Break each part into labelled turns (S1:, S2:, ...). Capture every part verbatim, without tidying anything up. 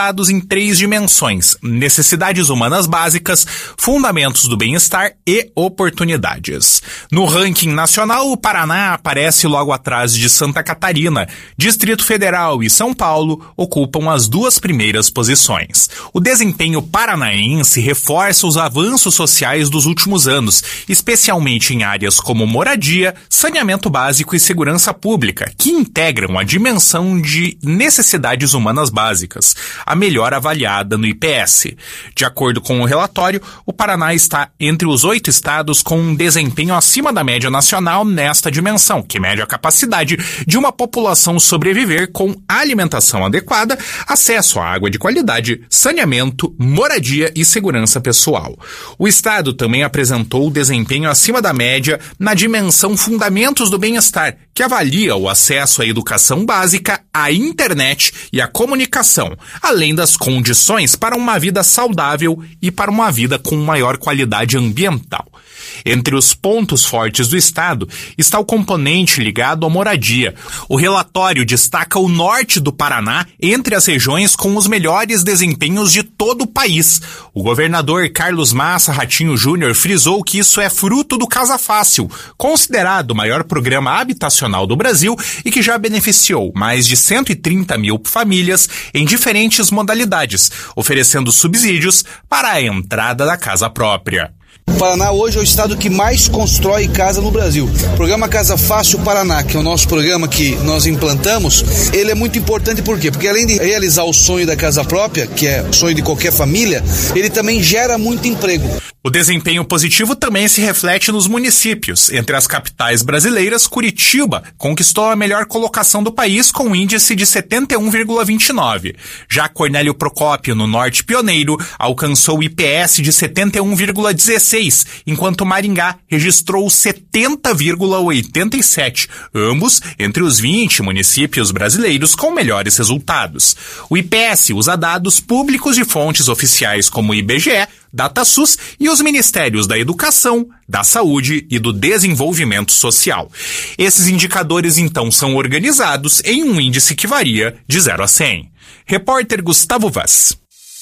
S1: em três dimensões: necessidades humanas básicas, fundamentos do bem-estar e oportunidades. No ranking nacional, o Paraná aparece logo atrás de Santa Catarina. Distrito Federal e São Paulo ocupam as duas primeiras posições. O desempenho paranaense reforça os avanços sociais dos últimos anos, especialmente em áreas como moradia, saneamento básico e segurança pública, que integram a dimensão de necessidades humanas básicas, a melhor avaliada no I P S. De acordo com o relatório, o Paraná está entre os oito estados com um desempenho acima da média nacional nesta dimensão, que mede a capacidade de uma população sobreviver com alimentação adequada, acesso à água de qualidade, saneamento, moradia e segurança pessoal. O estado também apresentou desempenho acima da média na dimensão Fundamentos do Bem-Estar, que avalia o acesso à educação básica, à internet e à comunicação, além das condições para uma vida saudável e para uma vida com maior qualidade ambiental. Entre os pontos fortes do estado está o componente ligado à moradia. O relatório destaca o norte do Paraná entre as regiões com os melhores desempenhos de todo o país. O governador Carlos Massa Ratinho Júnior frisou que isso é fruto do Casa Fácil, considerado o maior programa habitacional do Brasil e que já beneficiou mais de cento e trinta mil famílias em diferentes modalidades, oferecendo subsídios para a entrada da casa própria.
S2: O Paraná hoje é o estado que mais constrói casa no Brasil. O programa Casa Fácil Paraná, que é o nosso programa que nós implantamos, ele é muito importante por quê? Porque além de realizar o sonho da casa própria, que é o sonho de qualquer família, ele também gera muito emprego.
S1: O desempenho positivo também se reflete nos municípios. Entre as capitais brasileiras, Curitiba conquistou a melhor colocação do país com um índice de setenta e um vírgula vinte e nove. Já Cornélio Procópio, no Norte Pioneiro, alcançou o I P S de setenta e um vírgula dezesseis, enquanto Maringá registrou setenta vírgula oitenta e sete, ambos entre os vinte municípios brasileiros com melhores resultados. O I P S usa dados públicos de fontes oficiais como o I B G E, DataSUS e os Ministérios da Educação, da Saúde e do Desenvolvimento Social. Esses indicadores, então, são organizados em um índice que varia de zero a cem. Repórter Gustavo Vaz.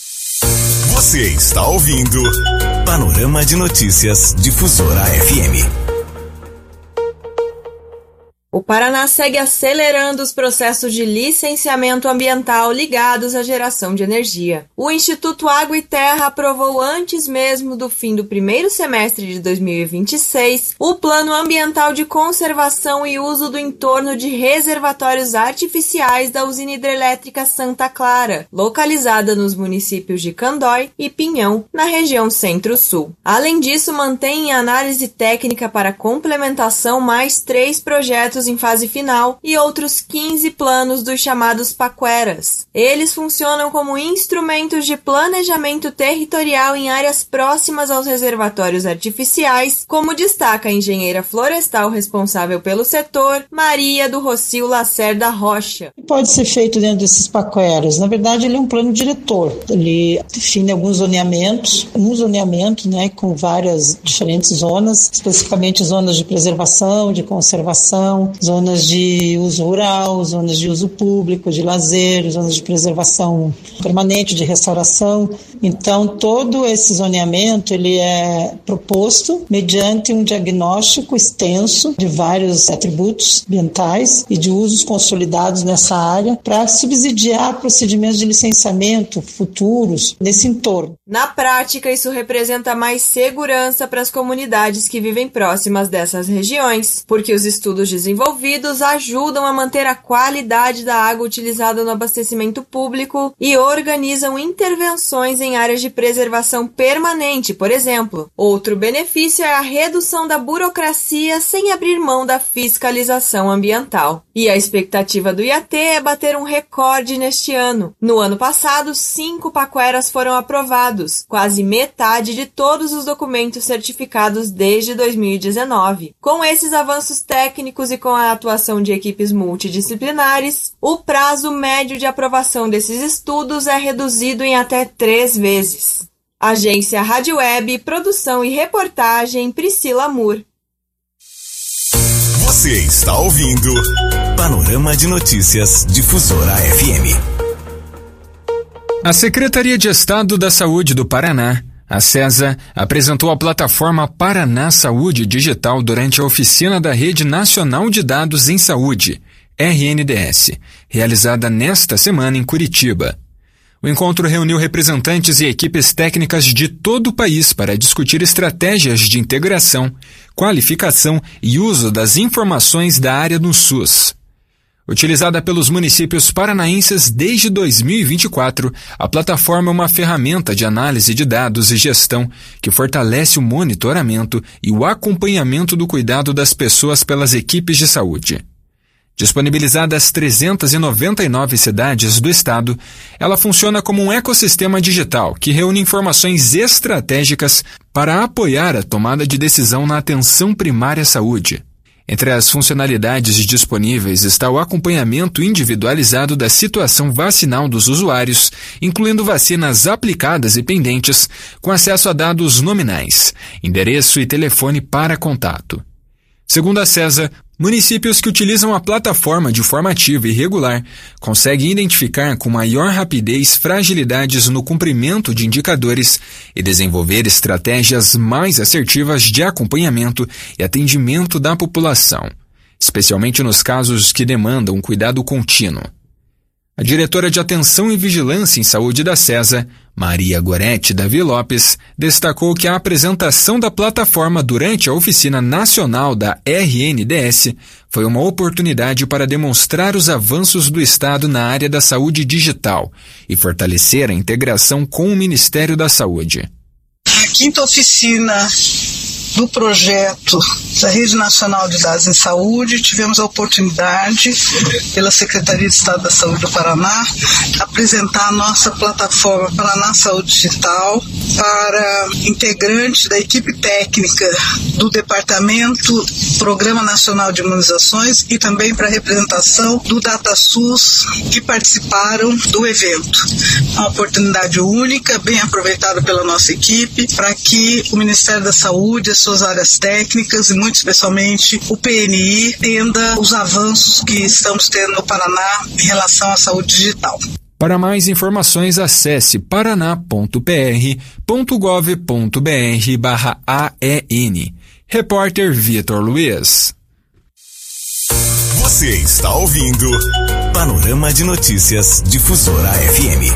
S3: Você está ouvindo Panorama de Notícias Difusora F M.
S4: O Paraná segue acelerando os processos de licenciamento ambiental ligados à geração de energia. O Instituto Água e Terra aprovou antes mesmo do fim do primeiro semestre de dois mil e vinte e seis o Plano Ambiental de Conservação e Uso do Entorno de Reservatórios Artificiais da Usina Hidrelétrica Santa Clara, localizada nos municípios de Candói e Pinhão, na região Centro-Sul. Além disso, mantém em análise técnica para complementação mais três projetos em fase final e outros quinze planos dos chamados Paqueras. Eles funcionam como instrumentos de planejamento territorial em áreas próximas aos reservatórios artificiais, como destaca a engenheira florestal responsável pelo setor, Maria do Rocio Lacerda Rocha.
S5: Pode ser feito dentro desses Paqueras. Na verdade, ele é um plano diretor. Ele define alguns zoneamentos, um zoneamento, né, com várias diferentes zonas, especificamente zonas de preservação, de conservação, zonas de uso rural, zonas de uso público, de lazer, zonas de preservação permanente, de restauração. Então, todo esse zoneamento ele é proposto mediante um diagnóstico extenso de vários atributos ambientais e de usos consolidados nessa área para subsidiar procedimentos de licenciamento futuros nesse entorno.
S4: Na prática, isso representa mais segurança para as comunidades que vivem próximas dessas regiões, porque os estudos desenvolvidos ajudam a manter a qualidade da água utilizada no abastecimento público e organizam intervenções em áreas de preservação permanente, por exemplo. Outro benefício é a redução da burocracia sem abrir mão da fiscalização ambiental. E a expectativa do I A T é bater um recorde neste ano. No ano passado, cinco Paqueras foram aprovados, quase metade de todos os documentos certificados desde dois mil e dezenove. Com esses avanços técnicos e com a atuação de equipes multidisciplinares, o prazo médio de aprovação desses estudos é reduzido em até três vezes. Agência Rádio Web, produção e reportagem Priscila Moore.
S3: Você está ouvindo Panorama de Notícias Difusora F M.
S6: A Secretaria de Estado da Saúde do Paraná, a SESA, apresentou a plataforma Paraná Saúde Digital durante a oficina da Rede Nacional de Dados em Saúde, R N D S, realizada nesta semana em Curitiba. O encontro reuniu representantes e equipes técnicas de todo o país para discutir estratégias de integração, qualificação e uso das informações da área no SUS. Utilizada pelos municípios paranaenses desde dois mil e vinte e quatro, a plataforma é uma ferramenta de análise de dados e gestão que fortalece o monitoramento e o acompanhamento do cuidado das pessoas pelas equipes de saúde. Disponibilizada às trezentas e noventa e nove cidades do estado, ela funciona como um ecossistema digital que reúne informações estratégicas para apoiar a tomada de decisão na atenção primária à saúde. Entre as funcionalidades disponíveis está o acompanhamento individualizado da situação vacinal dos usuários, incluindo vacinas aplicadas e pendentes, com acesso a dados nominais, endereço e telefone para contato. Segundo a SESA, municípios que utilizam a plataforma de forma ativa e regular conseguem identificar com maior rapidez fragilidades no cumprimento de indicadores e desenvolver estratégias mais assertivas de acompanhamento e atendimento da população, especialmente nos casos que demandam um cuidado contínuo. A diretora de Atenção e Vigilância em Saúde da SESA, Maria Gorete Davi Lopes, destacou que a apresentação da plataforma durante a Oficina Nacional da R N D S foi uma oportunidade para demonstrar os avanços do Estado na área da saúde digital e fortalecer a integração com o Ministério da Saúde.
S7: A quinta oficina do projeto da Rede Nacional de Dados em Saúde, tivemos a oportunidade, pela Secretaria de Estado da Saúde do Paraná, apresentar a nossa plataforma Paraná Saúde Digital para integrantes da equipe técnica do Departamento Programa Nacional de Imunizações e também para a representação do DataSUS que participaram do evento. Uma oportunidade única, bem aproveitada pela nossa equipe, para que o Ministério da Saúde, as suas áreas técnicas e muito especialmente o P N I entenda os avanços que estamos tendo no Paraná em relação à saúde digital.
S6: Para mais informações, acesse paraná ponto p r ponto gov ponto b r barra A E N. Repórter Vitor Luiz.
S3: Você está ouvindo Panorama de Notícias Difusora F M.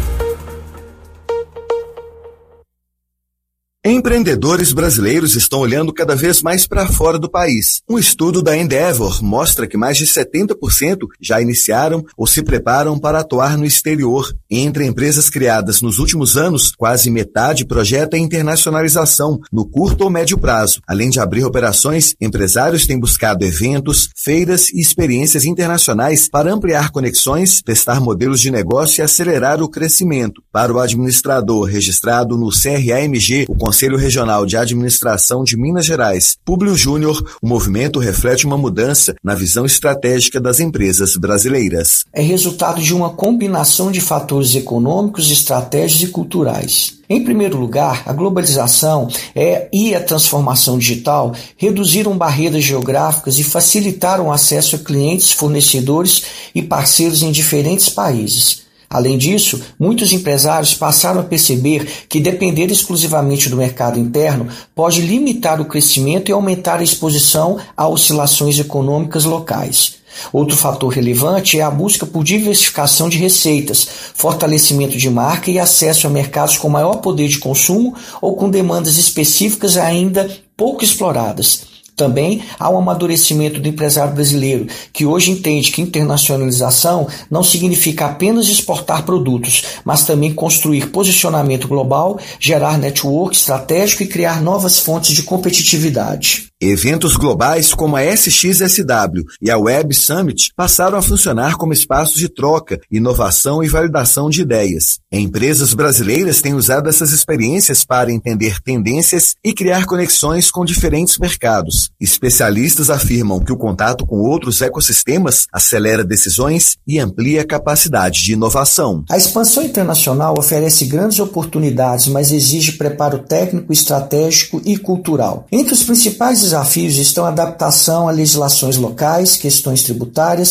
S8: Empreendedores brasileiros estão olhando cada vez mais para fora do país. Um estudo da Endeavor mostra que mais de setenta por cento já iniciaram ou se preparam para atuar no exterior. Entre empresas criadas nos últimos anos, quase metade projeta a internacionalização no curto ou médio prazo. Além de abrir operações, empresários têm buscado eventos, feiras e experiências internacionais para ampliar conexões, testar modelos de negócio e acelerar o crescimento. Para o administrador registrado no C R A M G, o Conselho Regional de Administração de Minas Gerais, Públio Júnior, o movimento reflete uma mudança na visão estratégica das empresas brasileiras.
S9: É resultado de uma combinação de fatores econômicos, estratégicos e culturais. Em primeiro lugar, a globalização é, e a transformação digital reduziram barreiras geográficas e facilitaram o acesso a clientes, fornecedores e parceiros em diferentes países. Além disso, muitos empresários passaram a perceber que depender exclusivamente do mercado interno pode limitar o crescimento e aumentar a exposição a oscilações econômicas locais. Outro fator relevante é a busca por diversificação de receitas, fortalecimento de marca e acesso a mercados com maior poder de consumo ou com demandas específicas ainda pouco exploradas. Também há um amadurecimento do empresário brasileiro, que hoje entende que internacionalização não significa apenas exportar produtos, mas também construir posicionamento global, gerar network estratégico e criar novas fontes de competitividade.
S8: Eventos globais como a S X S W e a Web Summit passaram a funcionar como espaços de troca, inovação e validação de ideias. Empresas brasileiras têm usado essas experiências para entender tendências e criar conexões com diferentes mercados. Especialistas afirmam que o contato com outros ecossistemas acelera decisões e amplia a capacidade de inovação.
S9: A expansão internacional oferece grandes oportunidades, mas exige preparo técnico, estratégico e cultural. Entre os principais desafios estão a adaptação a legislações locais, questões tributárias,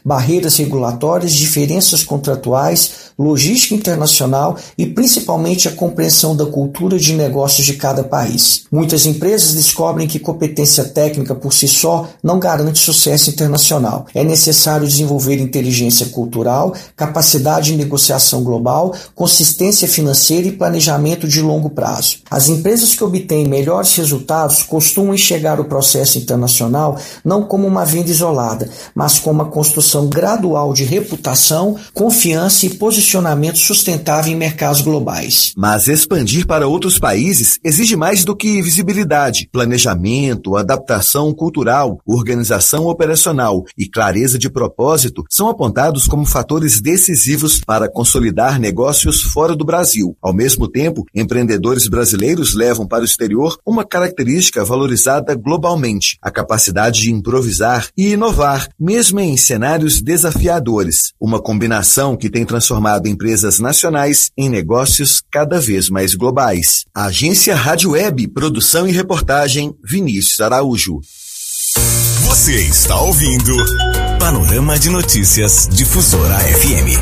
S9: barreiras regulatórias, diferenças contratuais, logística internacional e principalmente a compreensão da cultura de negócios de cada país. Muitas empresas descobrem que competência técnica por si só não garante sucesso internacional. É necessário desenvolver inteligência cultural, capacidade de negociação global, consistência financeira e planejamento de longo prazo. As empresas que obtêm melhores resultados costumam enxergar o processo internacional não como uma venda isolada, mas como uma construção gradual de reputação, confiança e posicionamento sustentável em mercados globais.
S8: Mas expandir para outros países exige mais do que visibilidade, planejamento, adaptação cultural, organização operacional e clareza de propósito são apontados como fatores decisivos para consolidar negócios fora do Brasil. Ao mesmo tempo, empreendedores brasileiros levam para o exterior uma característica valorizada globalmente, a capacidade de improvisar e inovar, mesmo em cenários desafiadores, uma combinação que tem transformado empresas nacionais em negócios cada vez mais globais. A Agência Rádio Web, produção e reportagem, Vinícius Araújo.
S3: Você está ouvindo Panorama de Notícias Difusora F M.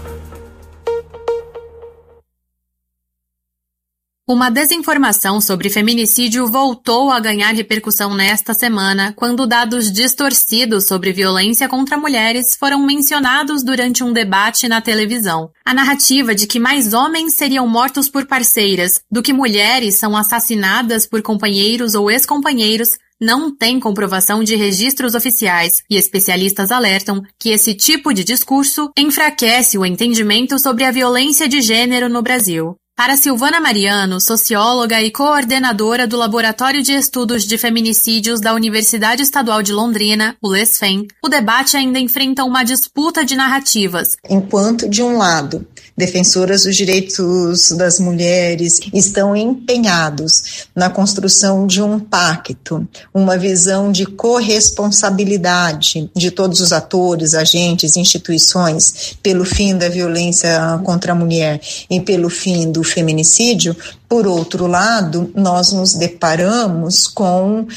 S10: Uma desinformação sobre feminicídio voltou a ganhar repercussão nesta semana, quando dados distorcidos sobre violência contra mulheres foram mencionados durante um debate na televisão. A narrativa de que mais homens seriam mortos por parceiras do que mulheres são assassinadas por companheiros ou ex-companheiros não tem comprovação de registros oficiais, e especialistas alertam que esse tipo de discurso enfraquece o entendimento sobre a violência de gênero no Brasil. Para Silvana Mariano, socióloga e coordenadora do Laboratório de Estudos de Feminicídios da Universidade Estadual de Londrina, o LESFEM, o debate ainda enfrenta uma disputa de narrativas.
S5: Enquanto, de um lado, defensoras dos direitos das mulheres estão empenhados na construção de um pacto, uma visão de corresponsabilidade de todos os atores, agentes, instituições, pelo fim da violência contra a mulher e pelo fim do feminicídio. Por outro lado, nós nos deparamos com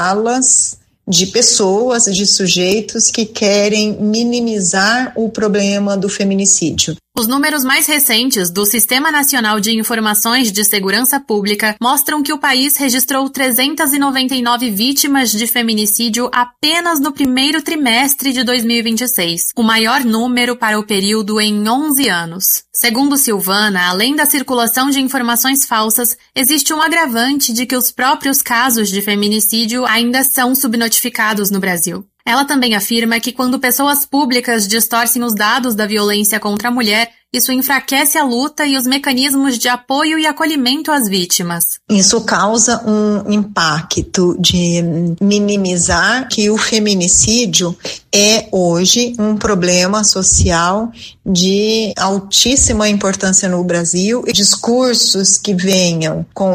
S5: falas de pessoas, de sujeitos que querem minimizar o problema do feminicídio.
S10: Os números mais recentes do Sistema Nacional de Informações de Segurança Pública mostram que o país registrou trezentas e noventa e nove vítimas de feminicídio apenas no primeiro trimestre de dois mil e vinte e seis, o maior número para o período em onze anos. Segundo Silvana, além da circulação de informações falsas, existe um agravante de que os próprios casos de feminicídio ainda são subnotificados no Brasil. Ela também afirma que quando pessoas públicas distorcem os dados da violência contra a mulher, isso enfraquece a luta e os mecanismos de apoio e acolhimento às vítimas.
S5: Isso causa um impacto de minimizar que o feminicídio é hoje um problema social de altíssima importância no Brasil. Discursos que venham com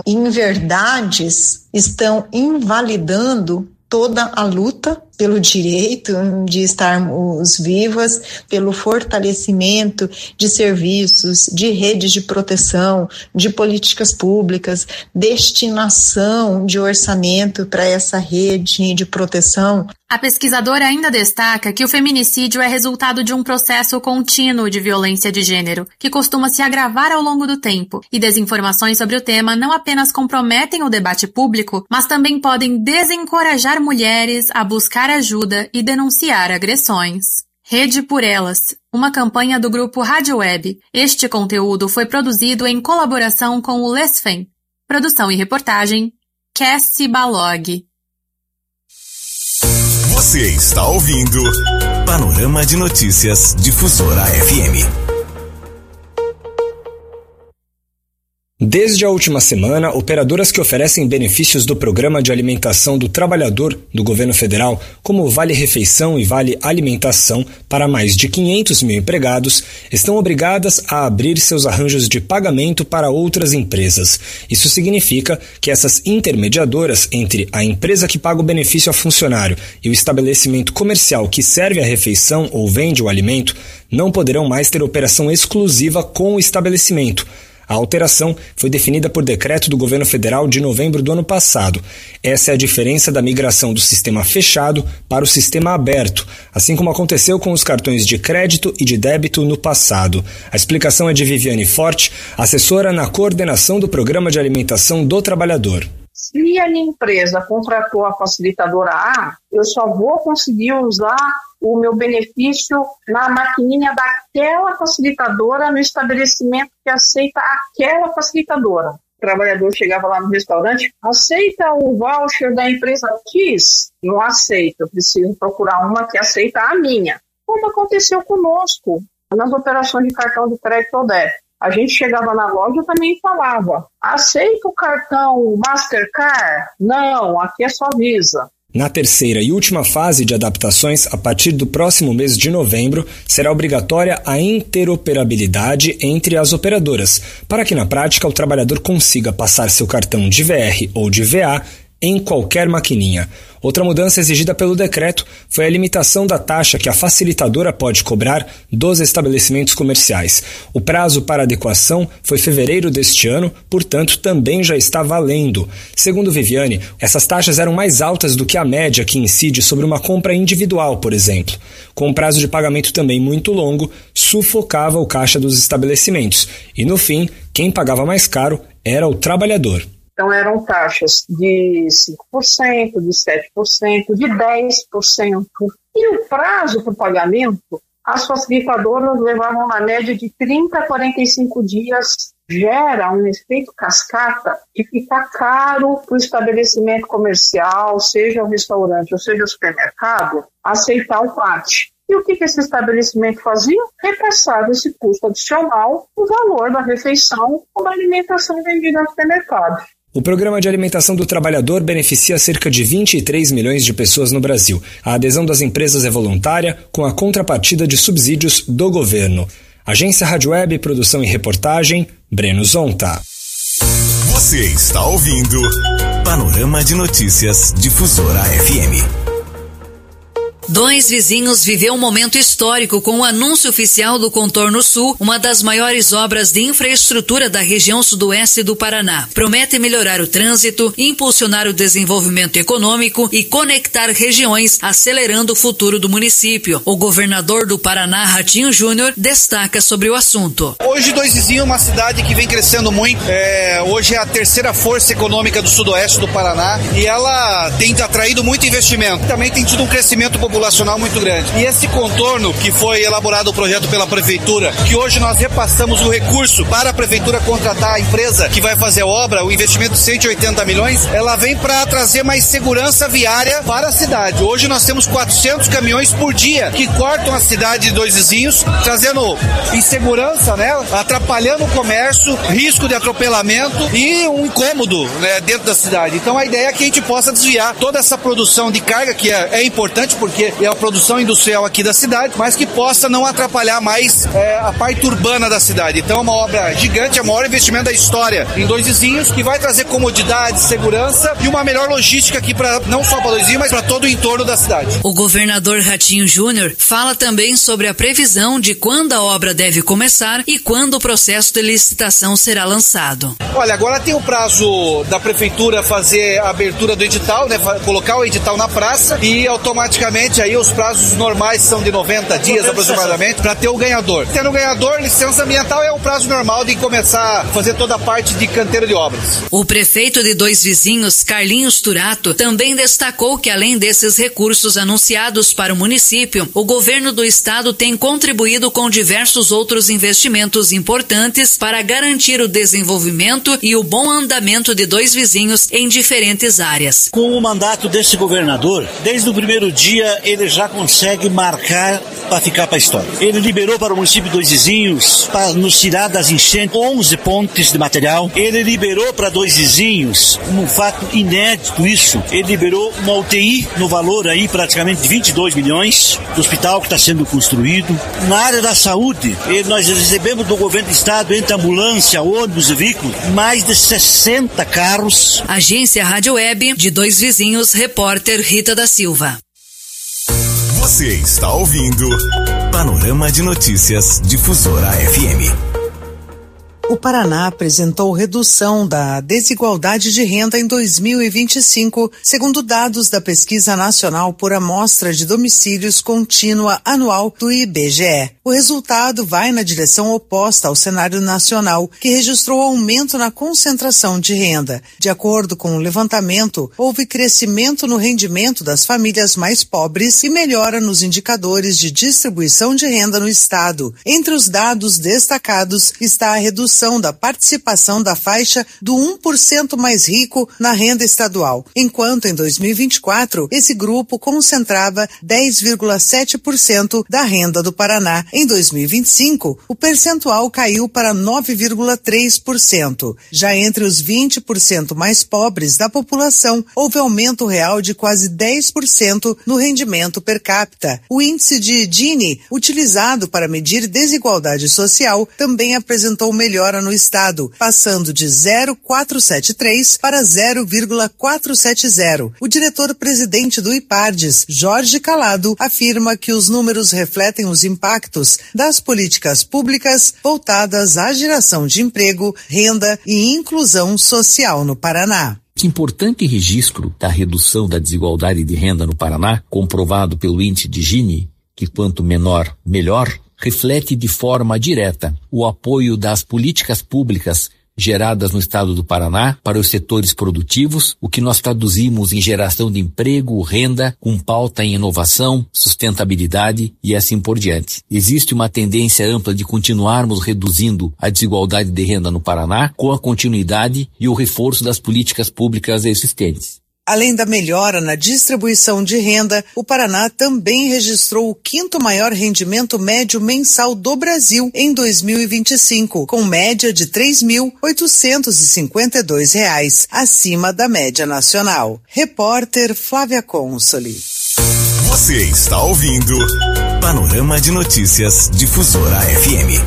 S5: inverdades estão invalidando toda a luta pelo direito de estarmos vivas, pelo fortalecimento de serviços, de redes de proteção, de políticas públicas, destinação de orçamento para essa rede de proteção.
S10: A pesquisadora ainda destaca que o feminicídio é resultado de um processo contínuo de violência de gênero, que costuma se agravar ao longo do tempo, e desinformações sobre o tema não apenas comprometem o debate público, mas também podem desencorajar mulheres a buscar ajuda e denunciar agressões. Rede por Elas, uma campanha do grupo Rádio Web. Este conteúdo foi produzido em colaboração com o LESFEM. Produção e reportagem, Cassie Balog.
S3: Você está ouvindo Panorama de Notícias Difusora F M.
S11: Desde a última semana, operadoras que oferecem benefícios do Programa de Alimentação do Trabalhador do Governo Federal, como o Vale Refeição e Vale Alimentação, para mais de quinhentos mil empregados, estão obrigadas a abrir seus arranjos de pagamento para outras empresas. Isso significa que essas intermediadoras entre a empresa que paga o benefício ao funcionário e o estabelecimento comercial que serve a refeição ou vende o alimento não poderão mais ter operação exclusiva com o estabelecimento. A alteração foi definida por decreto do governo federal de novembro do ano passado. Essa é a diferença da migração do sistema fechado para o sistema aberto, assim como aconteceu com os cartões de crédito e de débito no passado. A explicação é de Viviane Forte, assessora na coordenação do Programa de Alimentação do Trabalhador.
S7: Se a minha empresa contratou a facilitadora A, eu só vou conseguir usar o meu benefício na maquininha daquela facilitadora no estabelecimento que aceita aquela facilitadora. O trabalhador chegava lá no restaurante, aceita o voucher da empresa X? Não aceita, eu preciso procurar uma que aceita a minha. Como aconteceu conosco nas operações de cartão de crédito ou débito. A gente chegava na loja e também falava, aceita o cartão Mastercard? Não, aqui é só Visa.
S11: Na terceira e última fase de adaptações, a partir do próximo mês de novembro, será obrigatória a interoperabilidade entre as operadoras, para que na prática o trabalhador consiga passar seu cartão de V R ou de V A em qualquer maquininha. Outra mudança exigida pelo decreto foi a limitação da taxa que a facilitadora pode cobrar dos estabelecimentos comerciais. O prazo para adequação foi fevereiro deste ano, portanto também já está valendo. Segundo Viviane, essas taxas eram mais altas do que a média que incide sobre uma compra individual, por exemplo. Com um prazo de pagamento também muito longo, sufocava o caixa dos estabelecimentos. E no fim, quem pagava mais caro era o trabalhador.
S7: Então eram taxas de cinco por cento, de sete por cento, de dez por cento. E o prazo para o pagamento, as facilitadoras levavam na média de trinta a quarenta e cinco dias. Gera um efeito cascata que fica caro para o estabelecimento comercial, seja o restaurante ou seja o supermercado, aceitar o P A T. E o que, que esse estabelecimento fazia? Repassava esse custo adicional no valor da refeição ou da alimentação vendida no supermercado.
S11: O Programa de Alimentação do Trabalhador beneficia cerca de vinte e três milhões de pessoas no Brasil. A adesão das empresas é voluntária, com a contrapartida de subsídios do governo. Agência Rádio Web, produção e reportagem, Breno Zonta.
S3: Você está ouvindo Panorama de Notícias Difusora F M.
S12: Dois Vizinhos viveu um momento histórico com o anúncio oficial do Contorno Sul, uma das maiores obras de infraestrutura da região sudoeste do Paraná. Promete melhorar o trânsito, impulsionar o desenvolvimento econômico e conectar regiões, acelerando o futuro do município. O governador do Paraná, Ratinho Júnior, destaca sobre o assunto.
S2: Hoje, Dois Vizinhos é uma cidade que vem crescendo muito. É, hoje é a terceira força econômica do sudoeste do Paraná e ela tem atraído muito investimento. Também tem tido um crescimento popular populacional muito grande. E esse contorno que foi elaborado o projeto pela prefeitura, que hoje nós repassamos o recurso para a prefeitura contratar a empresa que vai fazer a obra, o investimento de cento e oitenta milhões, ela vem para trazer mais segurança viária para a cidade. Hoje nós temos quatrocentos caminhões por dia que cortam a cidade de Dois Vizinhos, trazendo insegurança, né? Atrapalhando o comércio, risco de atropelamento e um incômodo, né, dentro da cidade. Então a ideia é que a gente possa desviar toda essa produção de carga, que é, é importante porque é a produção industrial aqui da cidade, mas que possa não atrapalhar mais é, a parte urbana da cidade. Então é uma obra gigante, é o maior investimento da história em Dois Vizinhos, que vai trazer comodidade, segurança e uma melhor logística aqui, pra, não só para Dois Vizinhos, mas para todo o entorno da cidade.
S12: O governador Ratinho Júnior fala também sobre a previsão de quando a obra deve começar e quando o processo de licitação será lançado.
S2: Olha, agora tem o prazo da prefeitura fazer a abertura do edital, né, colocar o edital na praça e automaticamente aí os prazos normais são de noventa dias aproximadamente para ter o ganhador. Tendo o ganhador, licença ambiental é o prazo normal de começar a fazer toda a parte de canteiro de obras.
S12: O prefeito de Dois Vizinhos, Carlinhos Turato, também destacou que além desses recursos anunciados para o município, o governo do estado tem contribuído com diversos outros investimentos importantes para garantir o desenvolvimento e o bom andamento de Dois Vizinhos em diferentes áreas.
S13: Com o mandato desse governador, desde o primeiro dia ele já consegue marcar para ficar para a história. Ele liberou para o município de Dois Vizinhos para nos tirar das enchentes onze pontes de material. Ele liberou para Dois Vizinhos, um fato inédito isso, ele liberou uma U T I no valor aí praticamente de vinte e dois milhões, do hospital que está sendo construído. Na área da saúde, ele, nós recebemos do governo do estado, entre ambulância, ônibus e veículos, mais de sessenta carros.
S12: Agência Rádio Web de Dois Vizinhos, repórter Rita da Silva.
S3: Você está ouvindo Panorama de Notícias Difusora F M.
S14: O Paraná apresentou redução da desigualdade de renda em dois mil e vinte e cinco, segundo dados da Pesquisa Nacional por Amostra de Domicílios Contínua Anual do I B G E. O resultado vai na direção oposta ao cenário nacional, que registrou aumento na concentração de renda. De acordo com o levantamento, houve crescimento no rendimento das famílias mais pobres e melhora nos indicadores de distribuição de renda no estado. Entre os dados destacados está a redução da participação da faixa do um por cento mais rico na renda estadual, enquanto em dois mil e vinte e quatro esse grupo concentrava dez vírgula sete por cento da renda do Paraná. Em dois mil e vinte e cinco, o percentual caiu para nove vírgula três por cento. Já entre os vinte por cento mais pobres da população, houve aumento real de quase dez por cento no rendimento per capita. O índice de Gini, utilizado para medir desigualdade social, também apresentou melhora no estado, passando de zero vírgula quatrocentos e setenta e três para zero vírgula quatrocentos e setenta. O diretor-presidente do IPARDES, Jorge Calado, afirma que os números refletem os impactos das políticas públicas voltadas à geração de emprego, renda e inclusão social no Paraná.
S15: Que importante registro da redução da desigualdade de renda no Paraná, comprovado pelo índice de Gini, que quanto menor, melhor, reflete de forma direta o apoio das políticas públicas geradas no estado do Paraná para os setores produtivos, o que nós traduzimos em geração de emprego, renda, com pauta em inovação, sustentabilidade e assim por diante. Existe uma tendência ampla de continuarmos reduzindo a desigualdade de renda no Paraná com a continuidade e o reforço das políticas públicas existentes.
S14: Além da melhora na distribuição de renda, o Paraná também registrou o quinto maior rendimento médio mensal do Brasil em dois mil e vinte e cinco, com média de três mil oitocentos e cinquenta e dois reais, acima da média nacional. Repórter Flávia Consoli.
S3: Você está ouvindo Panorama de Notícias Difusora F M.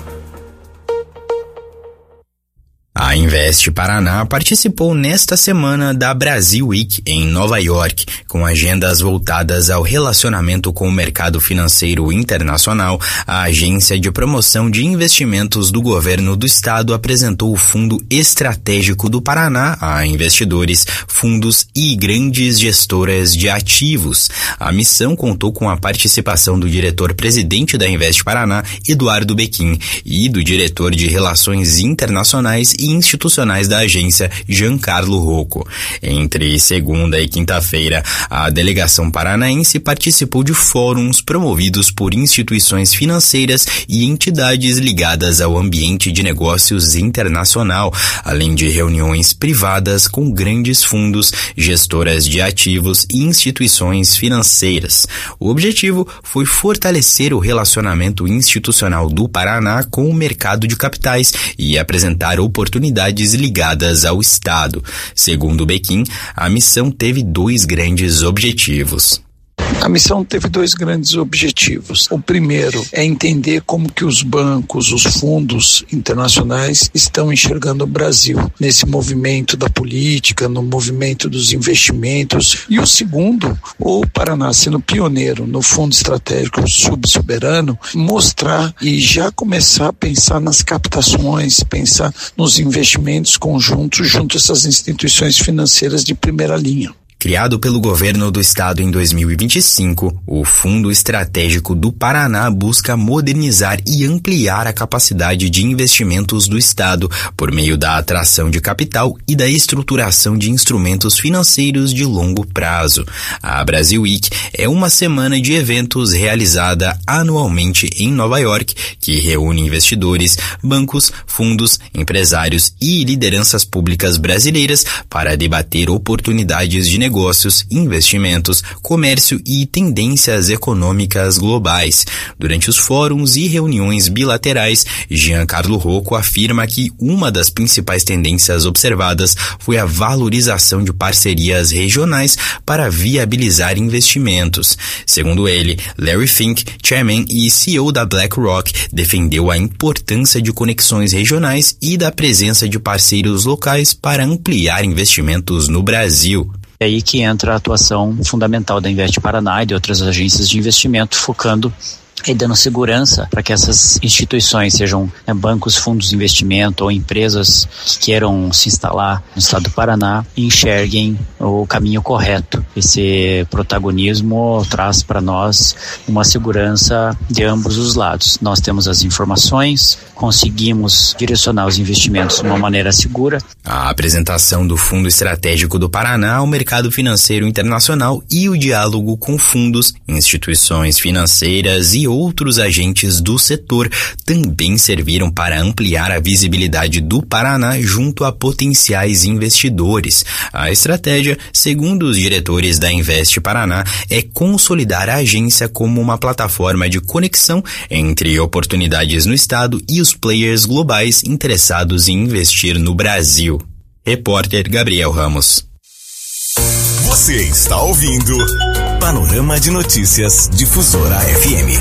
S16: A Invest Paraná participou nesta semana da Brasil Week em Nova York, com agendas voltadas ao relacionamento com o mercado financeiro internacional. A Agência de Promoção de Investimentos do Governo do Estado apresentou o Fundo Estratégico do Paraná a investidores, fundos e grandes gestoras de ativos. A missão contou com a participação do diretor-presidente da Invest Paraná, Eduardo Bequim, e do diretor de Relações Internacionais e institucionais da agência, Giancarlo Rocco. Entre segunda e quinta-feira, a delegação paranaense participou de fóruns promovidos por instituições financeiras e entidades ligadas ao ambiente de negócios internacional, além de reuniões privadas com grandes fundos, gestoras de ativos e instituições financeiras. O objetivo foi fortalecer o relacionamento institucional do Paraná com o mercado de capitais e apresentar oportunidades ligadas ao Estado. Segundo Bequim, a missão teve dois grandes objetivos.
S17: A missão teve dois grandes objetivos. O primeiro é entender como que os bancos, os fundos internacionais estão enxergando o Brasil nesse movimento da política, no movimento dos investimentos. E o segundo, o Paraná sendo pioneiro no Fundo Estratégico Subsoberano, mostrar e já começar a pensar nas captações, pensar nos investimentos conjuntos junto a essas instituições financeiras de primeira linha.
S16: Criado pelo governo do estado em dois mil e vinte e cinco, o Fundo Estratégico do Paraná busca modernizar e ampliar a capacidade de investimentos do estado por meio da atração de capital e da estruturação de instrumentos financeiros de longo prazo. A Brasil Week é uma semana de eventos realizada anualmente em Nova York, que reúne investidores, bancos, fundos, empresários e lideranças públicas brasileiras para debater oportunidades de negócio negócios, investimentos, comércio e tendências econômicas globais. Durante os fóruns e reuniões bilaterais, Giancarlo Rocco afirma que uma das principais tendências observadas foi a valorização de parcerias regionais para viabilizar investimentos. Segundo ele, Larry Fink, chairman e C E O da BlackRock, defendeu a importância de conexões regionais e da presença de parceiros locais para ampliar investimentos no Brasil.
S18: É aí que entra a atuação fundamental da Invest Paraná e de outras agências de investimento, focando e dando segurança para que essas instituições, sejam né, bancos, fundos de investimento ou empresas que queiram se instalar no estado do Paraná, enxerguem o caminho correto. Esse protagonismo traz para nós uma segurança de ambos os lados. Nós temos as informações, conseguimos direcionar os investimentos de uma maneira segura.
S16: A apresentação do Fundo Estratégico do Paraná ao mercado financeiro internacional e o diálogo com fundos, instituições financeiras e outros agentes do setor também serviram para ampliar a visibilidade do Paraná junto a potenciais investidores. A estratégia, segundo os diretores da Invest Paraná, é consolidar a agência como uma plataforma de conexão entre oportunidades no estado e os players globais interessados em investir no Brasil. Repórter Gabriel Ramos.
S3: Você está ouvindo Panorama de Notícias Difusora F M.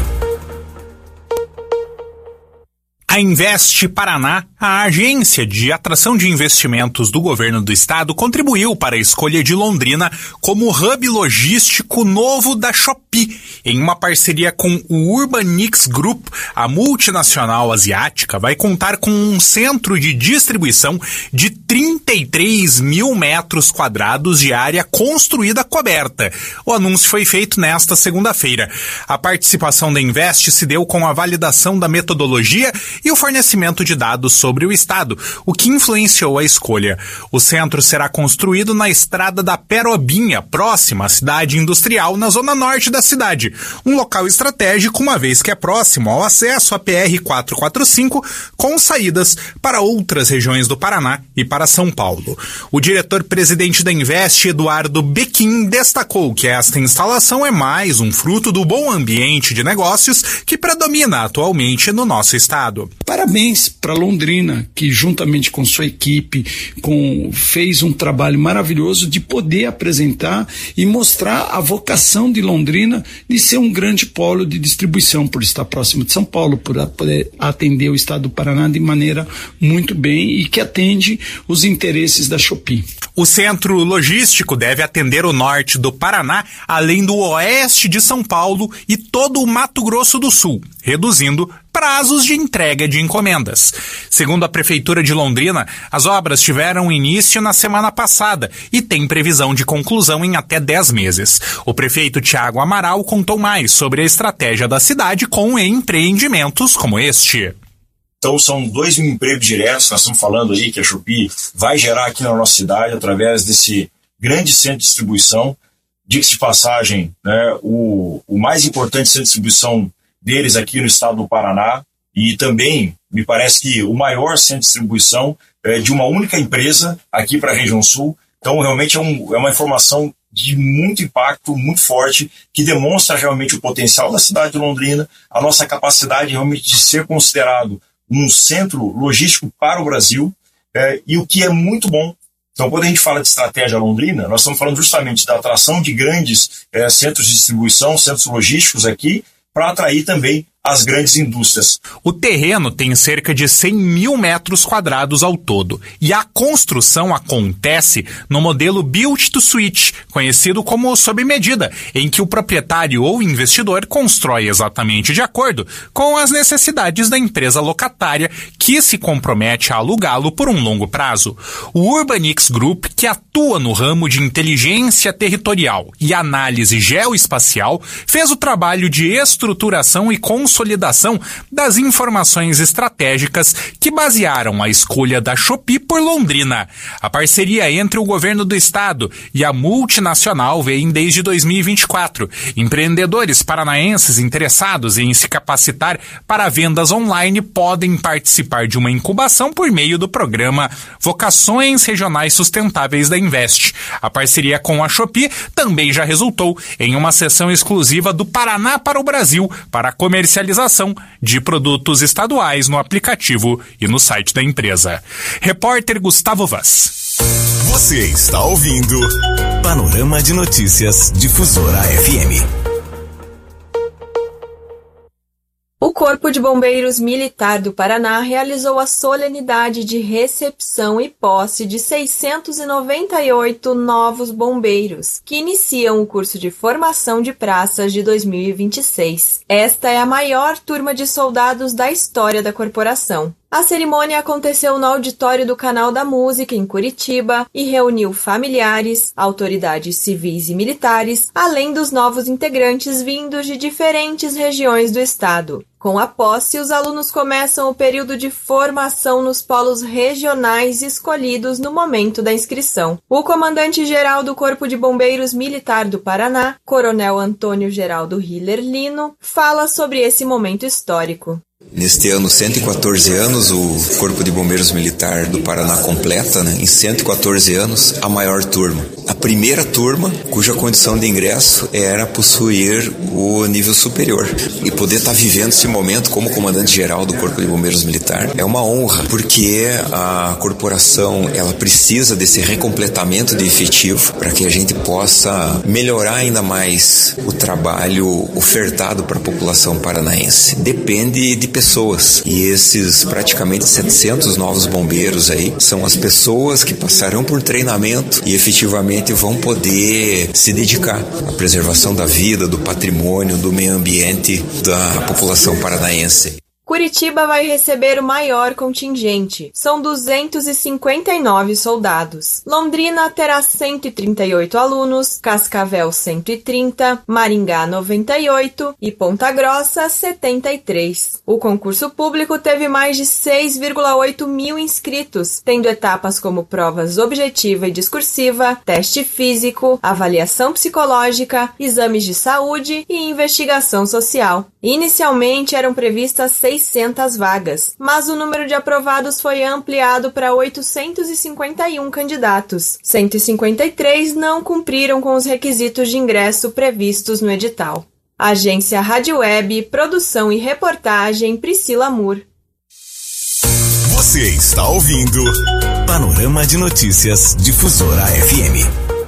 S1: A Invest Paraná, a agência de atração de investimentos do governo do estado, contribuiu para a escolha de Londrina como hub logístico novo da Shopee, em uma parceria com o Urbanix Group. A multinacional asiática vai contar com um centro de distribuição de trinta e três mil metros quadrados de área construída coberta. O anúncio foi feito nesta segunda-feira. A participação da Invest se deu com a validação da metodologia e o fornecimento de dados sobre o estado, o que influenciou a escolha. O centro será construído na estrada da Perobinha, próxima à cidade industrial, na zona norte da cidade. Um local estratégico, uma vez que é próximo ao acesso à P R quatrocentos e quarenta e cinco, com saídas para outras regiões do Paraná e para São Paulo. O diretor-presidente da Invest, Eduardo Bequim, destacou que esta instalação é mais um fruto do bom ambiente de negócios que predomina atualmente no nosso estado.
S17: Parabéns para Londrina, que juntamente com sua equipe com, fez um trabalho maravilhoso de poder apresentar e mostrar a vocação de Londrina de ser um grande polo de distribuição, por estar próximo de São Paulo, por poder atender o estado do Paraná de maneira muito bem e que atende os interesses da Shopee.
S1: O centro logístico deve atender o norte do Paraná, além do oeste de São Paulo e todo o Mato Grosso do Sul, reduzindo prazos de entrega de encomendas. Segundo a Prefeitura de Londrina, as obras tiveram início na semana passada e tem previsão de conclusão em até dez meses. O prefeito Tiago Amaral contou mais sobre a estratégia da cidade com empreendimentos como este.
S19: Então são dois mil empregos diretos, nós estamos falando aí que a Shopee vai gerar aqui na nossa cidade através desse grande centro de distribuição. Diga-se de passagem, né, o, o mais importante centro de distribuição deles aqui no estado do Paraná e também, me parece que o maior centro de distribuição é, de uma única empresa aqui para a região sul. Então realmente é, um, é uma informação de muito impacto, muito forte, que demonstra realmente o potencial da cidade de Londrina, a nossa capacidade realmente de ser considerado um centro logístico para o Brasil, é, e o que é muito bom. Então, quando a gente fala de estratégia Londrina, nós estamos falando justamente da atração de grandes é, centros de distribuição, centros logísticos aqui, para atrair também as grandes indústrias.
S1: O terreno tem cerca de cem mil metros quadrados ao todo e a construção acontece no modelo Build to Suit, conhecido como sob medida, em que o proprietário ou investidor constrói exatamente de acordo com as necessidades da empresa locatária que se compromete a alugá-lo por um longo prazo. O Urbanix Group, que atua no ramo de inteligência territorial e análise geoespacial, fez o trabalho de estruturação e construção consolidação das informações estratégicas que basearam a escolha da Shopee por Londrina. A parceria entre o governo do estado e a multinacional vem desde dois mil e vinte e quatro. Empreendedores paranaenses interessados em se capacitar para vendas online podem participar de uma incubação por meio do programa Vocações Regionais Sustentáveis da Invest. A parceria com a Shopee também já resultou em uma sessão exclusiva do Paraná para o Brasil para comercialização de produtos estaduais no aplicativo e no site da empresa. Repórter Gustavo Vaz.
S3: Você está ouvindo Panorama de Notícias Difusora F M.
S4: O Corpo de Bombeiros Militar do Paraná realizou a solenidade de recepção e posse de seiscentos e noventa e oito novos bombeiros, que iniciam o curso de formação de praças de dois mil e vinte e seis. Esta é a maior turma de soldados da história da corporação. A cerimônia aconteceu no auditório do Canal da Música, em Curitiba, e reuniu familiares, autoridades civis e militares, além dos novos integrantes vindos de diferentes regiões do estado. Com a posse, os alunos começam o período de formação nos polos regionais escolhidos no momento da inscrição. O comandante-geral do Corpo de Bombeiros Militar do Paraná, Coronel Antônio Geraldo Hiller Lino, fala sobre esse momento histórico.
S20: Neste ano, cento e quatorze anos, o Corpo de Bombeiros Militar do Paraná completa, né, em cento e quatorze anos, a maior turma. A primeira turma, cuja condição de ingresso era possuir o nível superior. E poder estar vivendo esse momento como comandante-geral do Corpo de Bombeiros Militar é uma honra, porque a corporação ela precisa desse recompletamento de efetivo para que a gente possa melhorar ainda mais o trabalho ofertado para a população paranaense. Depende de pessoas, e esses praticamente setecentos novos bombeiros aí são as pessoas que passarão por treinamento e efetivamente vão poder se dedicar à preservação da vida, do patrimônio, do meio ambiente da população paranaense.
S4: Curitiba vai receber o maior contingente, são duzentos e cinquenta e nove soldados. Londrina terá cento e trinta e oito alunos, Cascavel cento e trinta, Maringá noventa e oito e Ponta Grossa setenta e três. O concurso público teve mais de seis vírgula oito mil inscritos, tendo etapas como provas objetiva e discursiva, teste físico, avaliação psicológica, exames de saúde e investigação social. Inicialmente eram previstas seiscentas vagas, mas o número de aprovados foi ampliado para oitocentos e cinquenta e um candidatos. cento e cinquenta e três não cumpriram com os requisitos de ingresso previstos no edital. Agência Rádio Web, produção e reportagem Priscila Moore.
S3: Você está ouvindo Panorama de Notícias Difusora F M.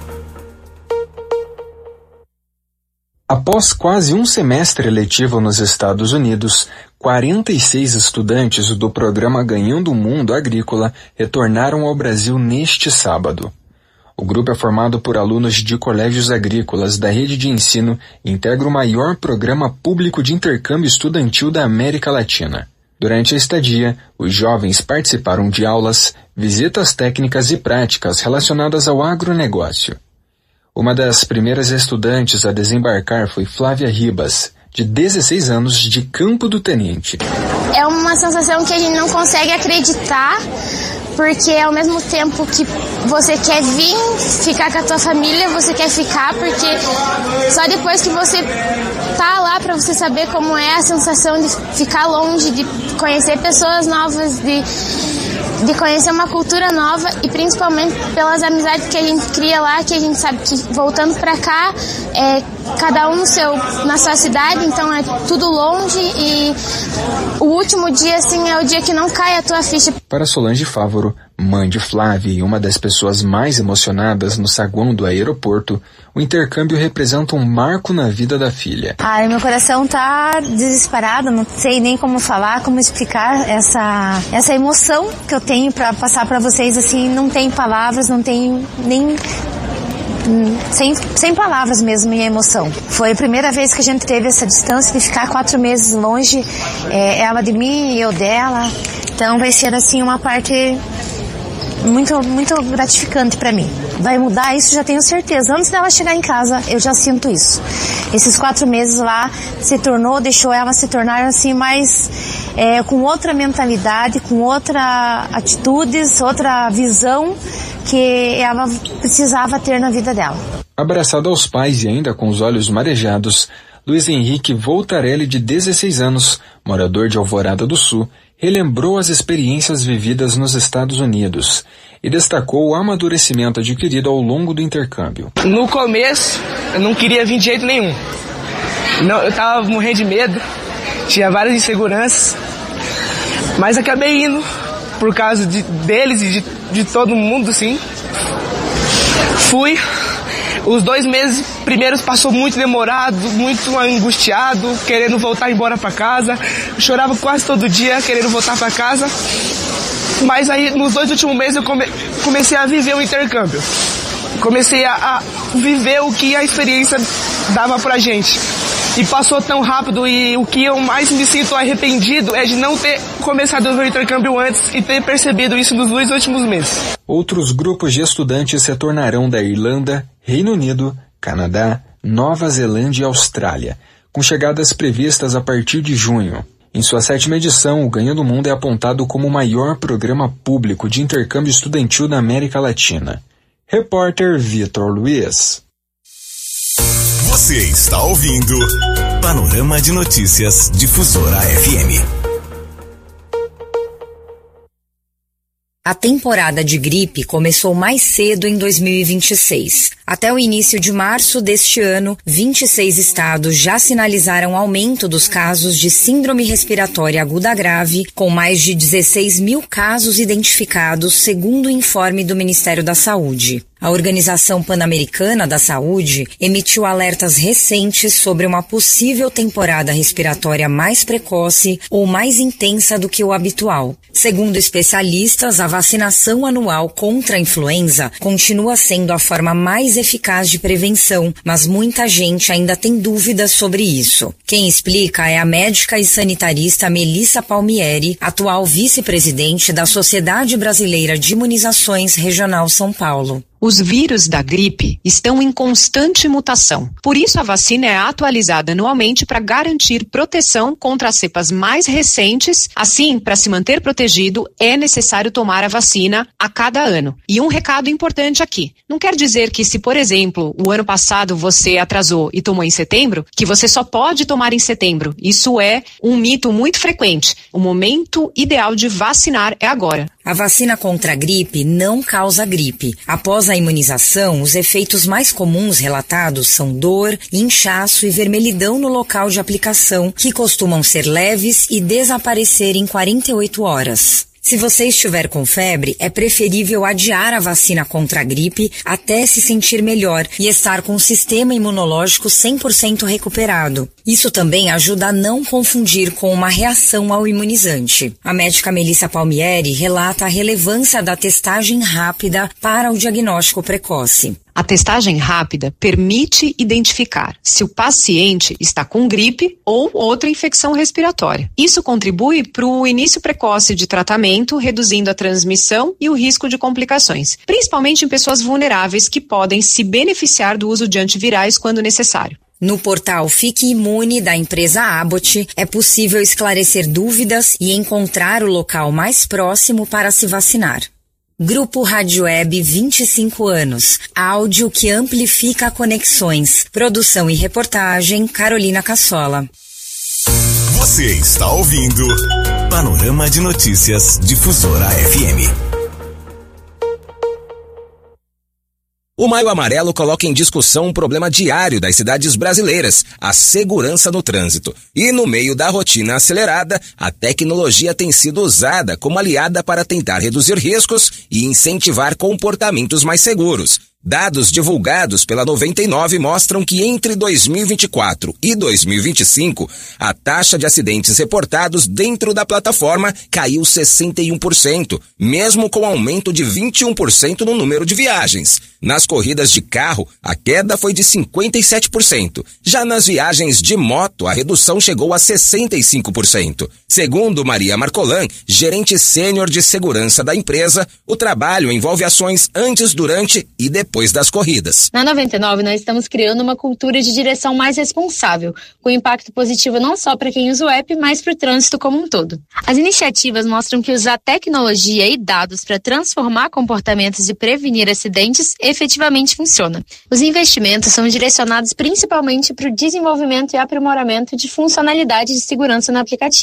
S6: Após quase um semestre letivo nos Estados Unidos, quarenta e seis estudantes do programa Ganhando o Mundo Agrícola retornaram ao Brasil neste sábado. O grupo é formado por alunos de colégios agrícolas da rede de ensino e integra o maior programa público de intercâmbio estudantil da América Latina. Durante a estadia, os jovens participaram de aulas, visitas técnicas e práticas relacionadas ao agronegócio. Uma das primeiras estudantes a desembarcar foi Flávia Ribas, de dezesseis anos, de Campo do Tenente.
S21: É uma sensação que a gente não consegue acreditar, porque ao mesmo tempo que você quer vir ficar com a tua família, você quer ficar, porque só depois que você tá lá para você saber como é a sensação de ficar longe, de conhecer pessoas novas, de de conhecer uma cultura nova e principalmente pelas amizades que a gente cria lá, que a gente sabe que voltando para cá, é cada um no seu, na sua cidade, então é tudo longe e o último dia assim é o dia que não cai a tua ficha.
S6: Para Solange Fávoro, mãe de Flávia e uma das pessoas mais emocionadas no saguão do aeroporto, o intercâmbio representa um marco na vida da filha.
S22: Ai, meu coração tá desesperado, não sei nem como falar, como explicar essa, essa emoção que eu tenho para passar para vocês, assim, não tem palavras, não tem nem... Sem, sem palavras mesmo, minha emoção. Foi a primeira vez que a gente teve essa distância de ficar quatro meses longe, é, ela de mim e eu dela, então vai ser assim uma parte muito, muito gratificante para mim. Vai mudar isso, já tenho certeza. Antes dela chegar em casa, eu já sinto isso. Esses quatro meses lá se tornou, deixou ela se tornar assim mais é, com outra mentalidade, com outra atitudes, outra visão que ela precisava ter na vida dela.
S6: Abraçado aos pais e ainda com os olhos marejados, Luiz Henrique Voltarelli, de dezesseis anos, morador de Alvorada do Sul, relembrou as experiências vividas nos Estados Unidos e destacou o amadurecimento adquirido ao longo do intercâmbio.
S23: No começo, eu não queria vir de jeito nenhum. Não, eu tava morrendo de medo, tinha várias inseguranças, mas acabei indo por causa de, deles e de, de todo mundo, sim. Fui, Os dois meses primeiros passou muito demorado, muito angustiado, querendo voltar embora para casa. Eu chorava quase todo dia querendo voltar para casa. Mas aí, nos dois últimos meses, eu come, comecei a viver o intercâmbio. Comecei a, a viver o que a experiência dava pra gente. E passou tão rápido, e o que eu mais me sinto arrependido é de não ter começado a ver o intercâmbio antes e ter percebido isso nos dois últimos meses.
S6: Outros grupos de estudantes retornarão da Irlanda, Reino Unido, Canadá, Nova Zelândia e Austrália, com chegadas previstas a partir de junho. Em sua sétima edição, o Ganhando o Mundo é apontado como o maior programa público de intercâmbio estudantil da América Latina. Repórter Vitor Luiz.
S3: Você está ouvindo Panorama de Notícias Difusora F M.
S5: A temporada de gripe começou mais cedo em dois mil e vinte e seis. Até o início de março deste ano, vinte e seis estados já sinalizaram aumento dos casos de síndrome respiratória aguda grave, com mais de dezesseis mil casos identificados, segundo o informe do Ministério da Saúde. A Organização Pan-Americana da Saúde emitiu alertas recentes sobre uma possível temporada respiratória mais precoce ou mais intensa do que o habitual. Segundo especialistas, a vacinação anual contra a influenza continua sendo a forma mais eficaz de prevenção, mas muita gente ainda tem dúvidas sobre isso. Quem explica é a médica e sanitarista Melissa Palmieri, atual vice-presidente da Sociedade Brasileira de Imunizações Regional São Paulo.
S8: Os vírus da gripe estão em constante mutação. Por isso, a vacina é atualizada anualmente para garantir proteção contra as cepas mais recentes. Assim, para se manter protegido, é necessário tomar a vacina a cada ano. E um recado importante aqui. Não quer dizer que se, por exemplo, o ano passado você atrasou e tomou em setembro, que você só pode tomar em setembro. Isso é um mito muito frequente. O momento ideal de vacinar é agora.
S5: A vacina contra a gripe não causa gripe. Após a imunização, os efeitos mais comuns relatados são dor, inchaço e vermelhidão no local de aplicação, que costumam ser leves e desaparecer em quarenta e oito horas. Se você estiver com febre, é preferível adiar a vacina contra a gripe até se sentir melhor e estar com o sistema imunológico cem por cento recuperado. Isso também ajuda a não confundir com uma reação ao imunizante. A médica Melissa Palmieri relata a relevância da testagem rápida para o diagnóstico precoce.
S8: A testagem rápida permite identificar se o paciente está com gripe ou outra infecção respiratória. Isso contribui para o início precoce de tratamento, reduzindo a transmissão e o risco de complicações, principalmente em pessoas vulneráveis que podem se beneficiar do uso de antivirais quando necessário.
S5: No portal Fique Imune da empresa Abbott, é possível esclarecer dúvidas e encontrar o local mais próximo para se vacinar. Grupo Rádio Web vinte e cinco anos. Áudio que amplifica conexões. Produção e reportagem, Carolina Cassola.
S3: Você está ouvindo Panorama de Notícias Difusora F M.
S9: O Maio Amarelo coloca em discussão um problema diário das cidades brasileiras, a segurança no trânsito. E no meio da rotina acelerada, a tecnologia tem sido usada como aliada para tentar reduzir riscos e incentivar comportamentos mais seguros. Dados divulgados pela noventa e nove mostram que entre dois mil e vinte e quatro e dois mil e vinte e cinco, a taxa de acidentes reportados dentro da plataforma caiu sessenta e um por cento, mesmo com aumento de vinte e um por cento no número de viagens. Nas corridas de carro, a queda foi de cinquenta e sete por cento. Já nas viagens de moto, a redução chegou a sessenta e cinco por cento. Segundo Maria Marcolan, gerente sênior de segurança da empresa, o trabalho envolve ações antes, durante e depois depois das corridas.
S24: Na noventa e nove, nós estamos criando uma cultura de direção mais responsável, com impacto positivo não só para quem usa o app, mas para o trânsito como um todo. As iniciativas mostram que usar tecnologia e dados para transformar comportamentos e prevenir acidentes efetivamente funciona. Os investimentos são direcionados principalmente para o desenvolvimento e aprimoramento de funcionalidades de segurança no aplicativo,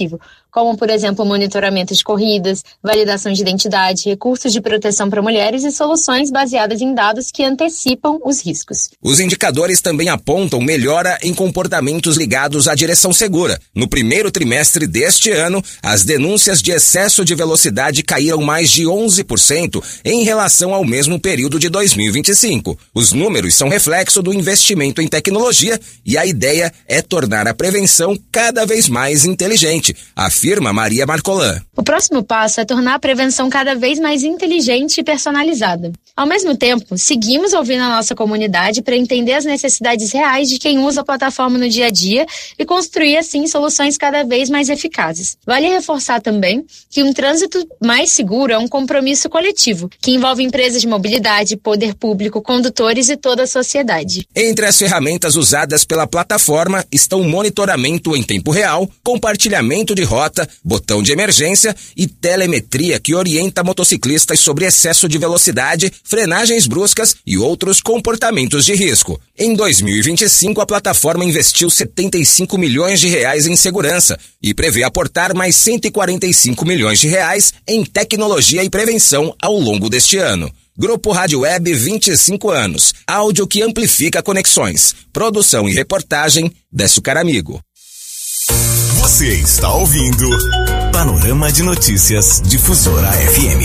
S24: como, por exemplo, monitoramento de corridas, validação de identidade, recursos de proteção para mulheres e soluções baseadas em dados que antecipam os riscos.
S9: Os indicadores também apontam melhora em comportamentos ligados à direção segura. No primeiro trimestre deste ano, as denúncias de excesso de velocidade caíram mais de onze por cento em relação ao mesmo período de dois mil e vinte e cinco. Os números são reflexo do investimento em tecnologia e a ideia é tornar a prevenção cada vez mais inteligente, afirma Maria Marcolan.
S24: O próximo passo é tornar a prevenção cada vez mais inteligente e personalizada. Ao mesmo tempo, seguimos ouvindo a nossa comunidade para entender as necessidades reais de quem usa a plataforma no dia a dia e construir, assim, soluções cada vez mais eficazes. Vale reforçar também que um trânsito mais seguro é um compromisso coletivo, que envolve empresas de mobilidade, poder público, condutores e toda a sociedade.
S9: Entre as ferramentas usadas pela plataforma estão monitoramento em tempo real, compartilhamento de rota, botão de emergência e telemetria que orienta motociclistas sobre excesso de velocidade, frenagens bruscas e outros comportamentos de risco. Em dois mil e vinte e cinco, a plataforma investiu setenta e cinco milhões de reais em segurança e prevê aportar mais cento e quarenta e cinco milhões de reais em tecnologia e prevenção ao longo deste ano. Grupo Rádio Web, vinte e cinco anos. Áudio que amplifica conexões. Produção e reportagem, Décio Caramigo.
S3: Você está ouvindo Panorama de Notícias Difusora F M.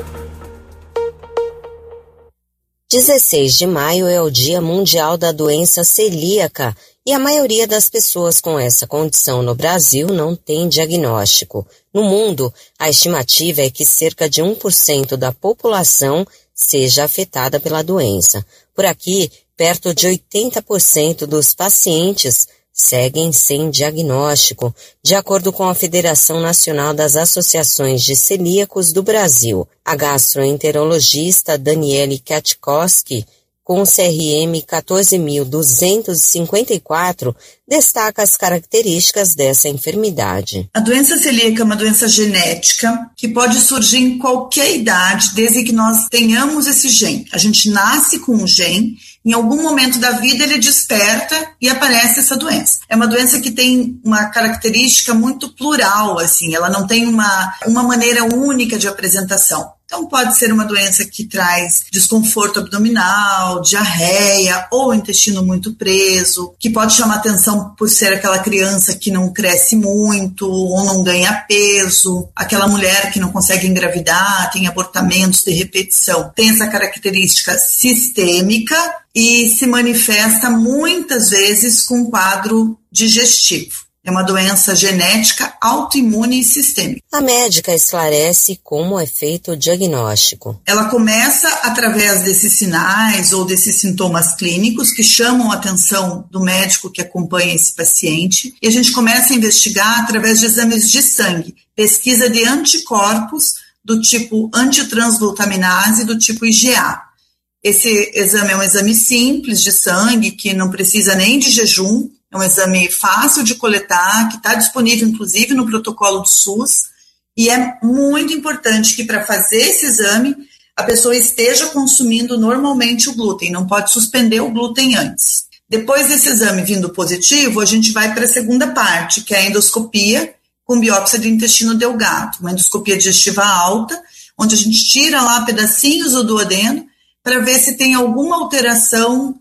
S2: dezesseis de maio é o Dia Mundial da Doença Celíaca e a maioria das pessoas com essa condição no Brasil não tem diagnóstico. No mundo, a estimativa é que cerca de um por cento da população seja afetada pela doença. Por aqui, perto de oitenta por cento dos pacientes seguem sem diagnóstico, de acordo com a Federação Nacional das Associações de Celíacos do Brasil. A gastroenterologista Daniele Katkowski, com o C R M quatorze mil duzentos e cinquenta e quatro, destaca as características dessa enfermidade.
S7: A doença celíaca é uma doença genética que pode surgir em qualquer idade, desde que nós tenhamos esse gene. A gente nasce com um gene, em algum momento da vida ele desperta e aparece essa doença. É uma doença que tem uma característica muito plural, assim, ela não tem uma, uma maneira única de apresentação. Então pode ser uma doença que traz desconforto abdominal, diarreia ou intestino muito preso, que pode chamar atenção por ser aquela criança que não cresce muito ou não ganha peso, aquela mulher que não consegue engravidar, tem abortamentos de repetição. Tem essa característica sistêmica e se manifesta muitas vezes com quadro digestivo. É uma doença genética, autoimune e sistêmica.
S2: A médica esclarece como é feito o diagnóstico.
S7: Ela começa através desses sinais ou desses sintomas clínicos que chamam a atenção do médico que acompanha esse paciente e a gente começa a investigar através de exames de sangue, pesquisa de anticorpos do tipo antitransglutaminase do tipo I G A. Esse exame é um exame simples de sangue que não precisa nem de jejum. É um exame fácil de coletar, que está disponível, inclusive, no protocolo do SUS. E é muito importante que, para fazer esse exame, a pessoa esteja consumindo normalmente o glúten. Não pode suspender o glúten antes. Depois desse exame vindo positivo, a gente vai para a segunda parte, que é a endoscopia com biópsia do intestino delgado. Uma endoscopia digestiva alta, onde a gente tira lá pedacinhos do duodeno para ver se tem alguma alteração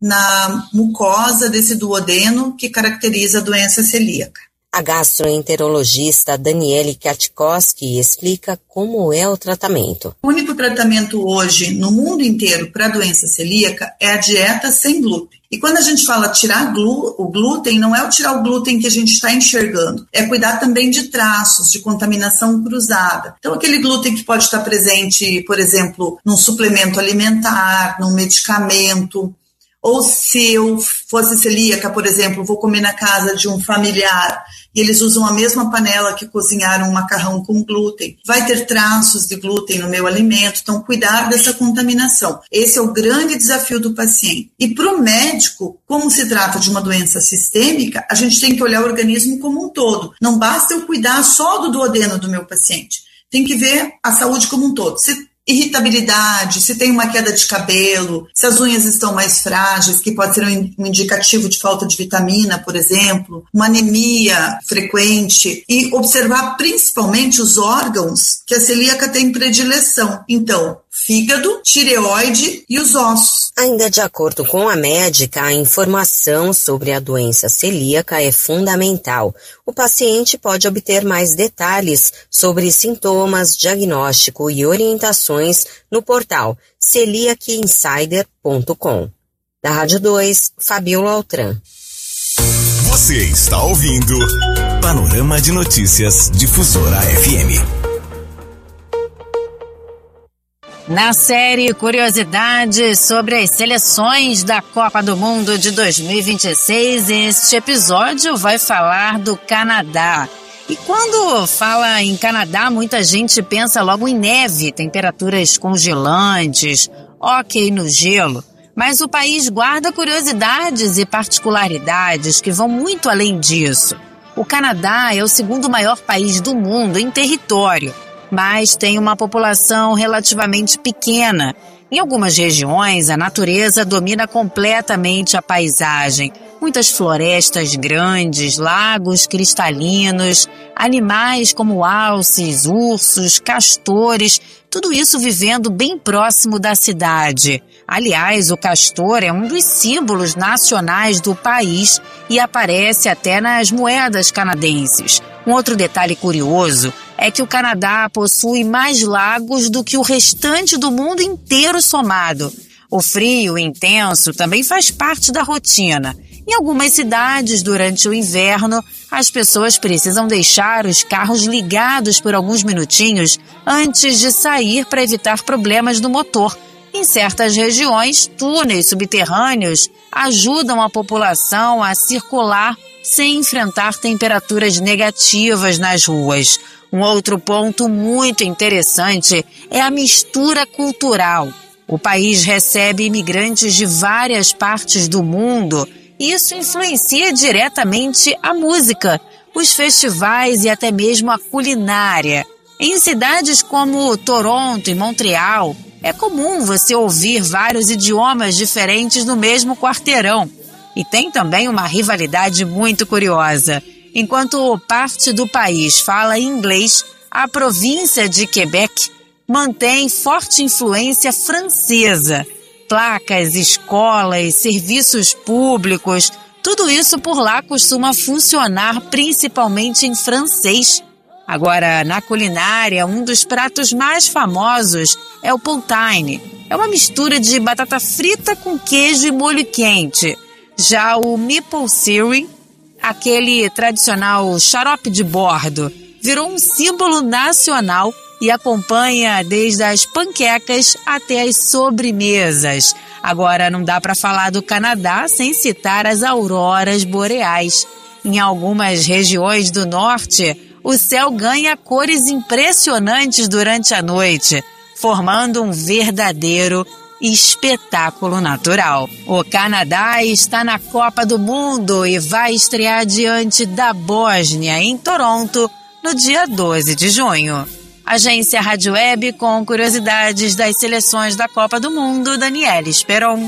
S7: na mucosa desse duodeno que caracteriza a doença celíaca.
S2: A gastroenterologista Daniele Katkowski explica como é o tratamento.
S7: O único tratamento hoje no mundo inteiro para a doença celíaca é a dieta sem glúten. E quando a gente fala tirar glu- o glúten, não é o tirar o glúten que a gente está enxergando, é cuidar também de traços, de contaminação cruzada. Então aquele glúten que pode estar presente, por exemplo, num suplemento alimentar, num medicamento. Ou se eu fosse celíaca, por exemplo, vou comer na casa de um familiar e eles usam a mesma panela que cozinharam um macarrão com glúten, vai ter traços de glúten no meu alimento, então cuidar dessa contaminação. Esse é o grande desafio do paciente. E para o médico, como se trata de uma doença sistêmica, a gente tem que olhar o organismo como um todo. Não basta eu cuidar só do duodeno do meu paciente, tem que ver a saúde como um todo. Se irritabilidade, se tem uma queda de cabelo, se as unhas estão mais frágeis, que pode ser um indicativo de falta de vitamina, por exemplo, uma anemia frequente, e observar principalmente os órgãos que a celíaca tem predileção. Então, fígado, tireoide e os ossos.
S2: Ainda de acordo com a médica, a informação sobre a doença celíaca é fundamental. O paciente pode obter mais detalhes sobre sintomas, diagnóstico e orientações no portal celiac insider ponto com. Da Rádio dois, Fabiola Altran.
S3: Você está ouvindo Panorama de Notícias Difusora F M.
S10: Na série Curiosidades sobre as seleções da Copa do Mundo de dois mil e vinte e seis, este episódio vai falar do Canadá. E quando fala em Canadá, muita gente pensa logo em neve, temperaturas congelantes, hóquei no gelo. Mas o país guarda curiosidades e particularidades que vão muito além disso. O Canadá é o segundo maior país do mundo em território, mas tem uma população relativamente pequena. Em algumas regiões, a natureza domina completamente a paisagem. Muitas florestas grandes, lagos cristalinos, animais como alces, ursos, castores, tudo isso vivendo bem próximo da cidade. Aliás, o castor é um dos símbolos nacionais do país e aparece até nas moedas canadenses. Um outro detalhe curioso é que o Canadá possui mais lagos do que o restante do mundo inteiro somado. O frio intenso também faz parte da rotina. Em algumas cidades, durante o inverno, as pessoas precisam deixar os carros ligados por alguns minutinhos antes de sair para evitar problemas no motor. Em certas regiões, túneis subterrâneos ajudam a população a circular sem enfrentar temperaturas negativas nas ruas. Um outro ponto muito interessante é a mistura cultural. O país recebe imigrantes de várias partes do mundo. Isso influencia diretamente a música, os festivais e até mesmo a culinária. Em cidades como Toronto e Montreal, é comum você ouvir vários idiomas diferentes no mesmo quarteirão. E tem também uma rivalidade muito curiosa. Enquanto parte do país fala inglês, a província de Quebec mantém forte influência francesa. Placas, escolas, serviços públicos, tudo isso por lá costuma funcionar principalmente em francês. Agora, na culinária, um dos pratos mais famosos é o poutine. É uma mistura de batata frita com queijo e molho quente. Já o maple syrup, aquele tradicional xarope de bordo, virou um símbolo nacional e acompanha desde as panquecas até as sobremesas. Agora, não dá para falar do Canadá sem citar as auroras boreais. Em algumas regiões do norte, o céu ganha cores impressionantes durante a noite, formando um verdadeiro espetáculo natural. O Canadá está na Copa do Mundo e vai estrear diante da Bósnia, em Toronto, no dia doze de junho. Agência Rádio Web com curiosidades das seleções da Copa do Mundo, Daniela Esperon.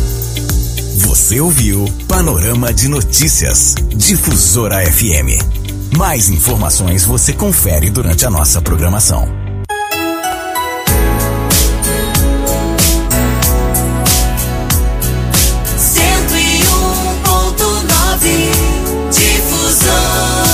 S3: Você ouviu Panorama de Notícias, Difusora F M. Mais informações você confere durante a nossa programação.
S11: cento e um ponto nove Difusora.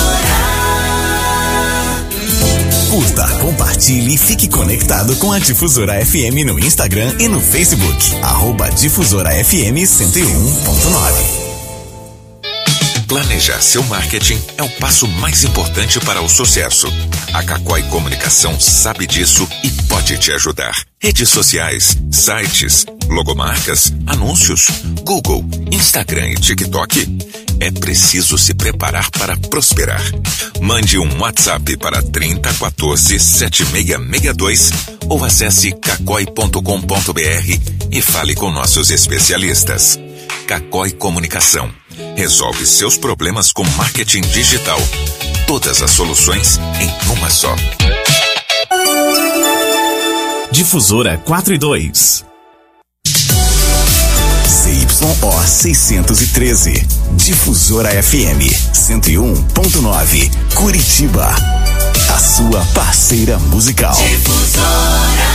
S3: Curta, compartilhe e fique conectado com a Difusora F M no Instagram e no Facebook. Arroba Difusora F M cento e um ponto nove.
S12: Planejar seu marketing é o passo mais importante para o sucesso. A Cacói Comunicação sabe disso e pode te ajudar. Redes sociais, sites, logomarcas, anúncios, Google, Instagram e TikTok. É preciso se preparar para prosperar. Mande um WhatsApp para trinta quatorze, setenta e seis sessenta e dois ou acesse cacói ponto com ponto br e fale com nossos especialistas. Cacói Comunicação. Resolve seus problemas com marketing digital. Todas as soluções em uma só.
S3: Difusora quatro e dois. C Y O seiscentos e treze. Difusora F M cento e um ponto nove. Curitiba. A sua parceira musical.
S11: Difusora.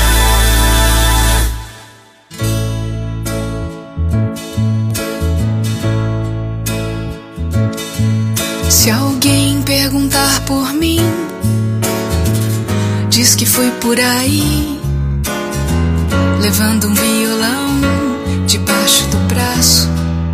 S13: Se alguém perguntar por mim, diz que fui por aí, levando um violão debaixo do braço.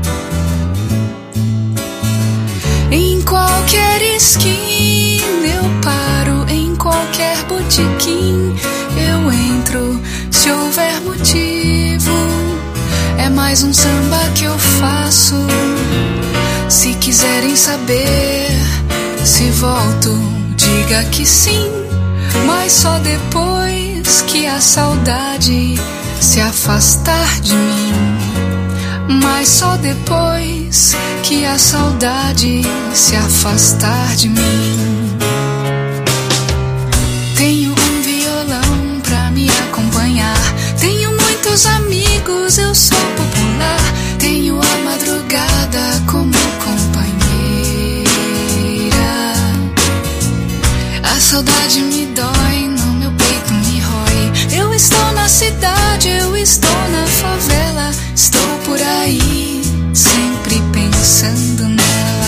S13: Em qualquer esquina eu paro, em qualquer botequim eu entro. Se houver motivo, é mais um samba que eu faço. Se quiserem saber se volto, diga que sim, mas só depois que a saudade se afastar de mim. Mas só depois que a saudade se afastar de mim. Tenho um violão pra me acompanhar, tenho muitos amigos, eu sou popular. Tenho a madrugada como companheira. A saudade me dói, no meu peito me rói. Eu estou na cidade, eu estou na favela, estou por aí, sempre pensando nela.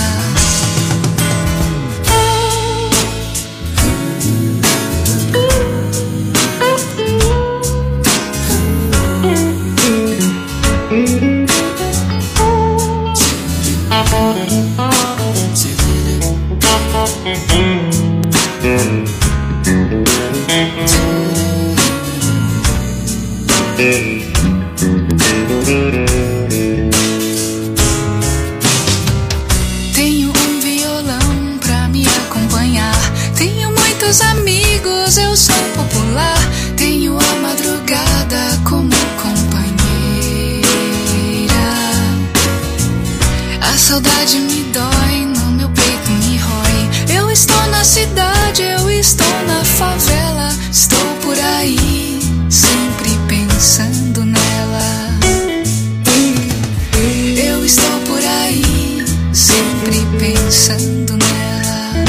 S13: Tenho um violão pra me acompanhar, tenho muitos amigos, eu sou popular. Tenho a madrugada como companheira. A saudade me dói, no meu peito me rói. Eu estou na cidade, eu estou na favela, estou por aí, sempre pensando nela. Eu estou por aí, sempre pensando nela.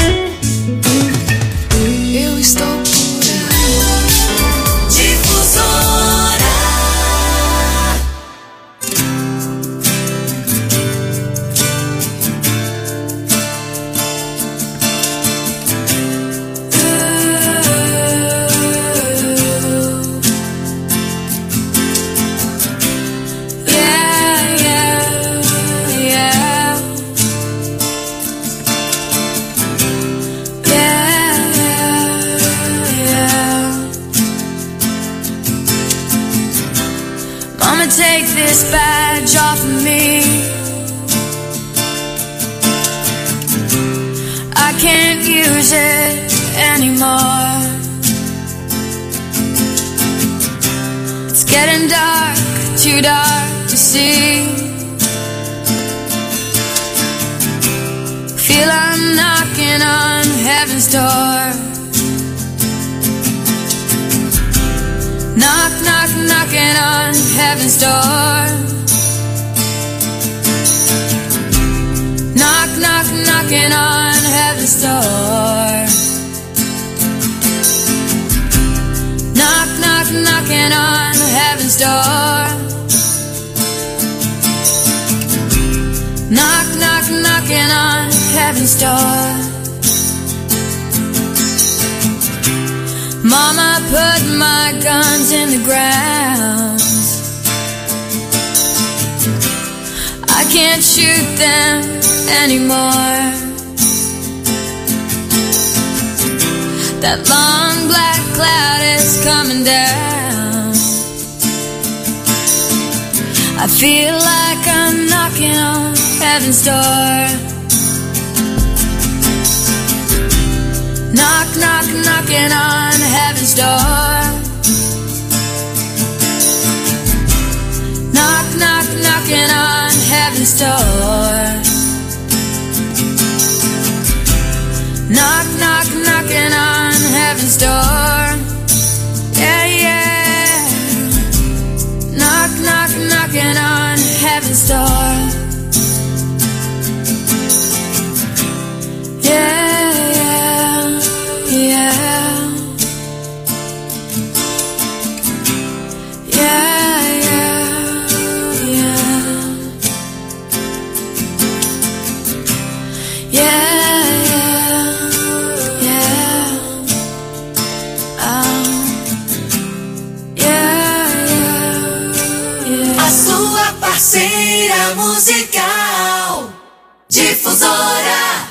S13: Eu estou por aí.
S11: Difusora.
S14: Take this badge off of me. I can't use it anymore. It's getting dark, too dark to see. Feel I'm knocking on heaven's door. Knock, knock, knocking on heaven's door. Knock, knock, knocking on heaven's door. Knock, knock, knocking on heaven's door. Knock, knock, knocking on heaven's door. Mama put my guns in the ground. I can't shoot them anymore. That long black cloud is coming down. I feel like I'm knocking on heaven's door. Knock, knock, knocking on heaven's door. Knock, knock, knocking on heaven's door. Knock, knock, knocking on heaven's door. Yeah, yeah.
S11: Parceira musical Difusora.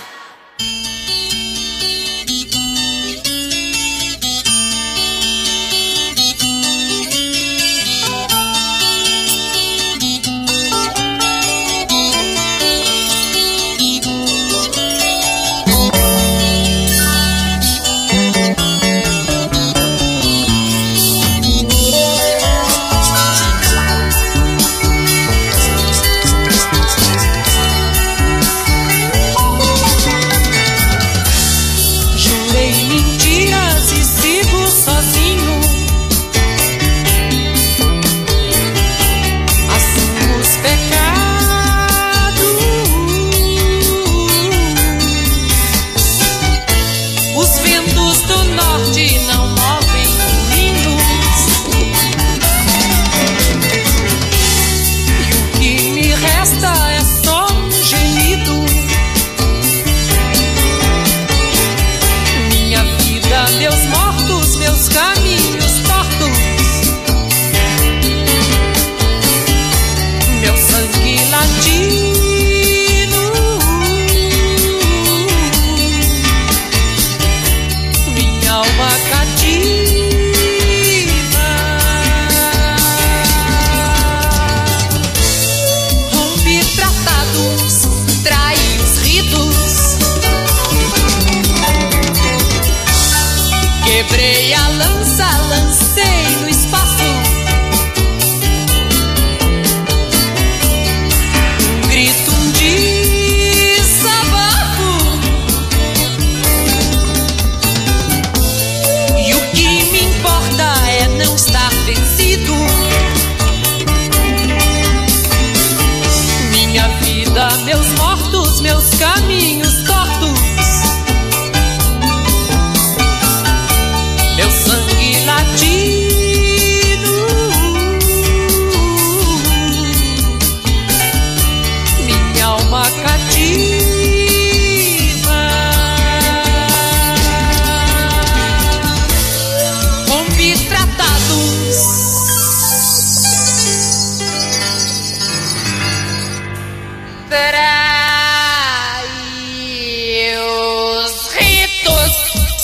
S15: Quebrei a lança, lancei no espaço um grito, um desabafo. E o que me importa é não estar vencido. Minha vida, meus mortos, meus caminhos tortos, meu sangue latino, minha alma cativa. Rompi tratados, trai os ritos.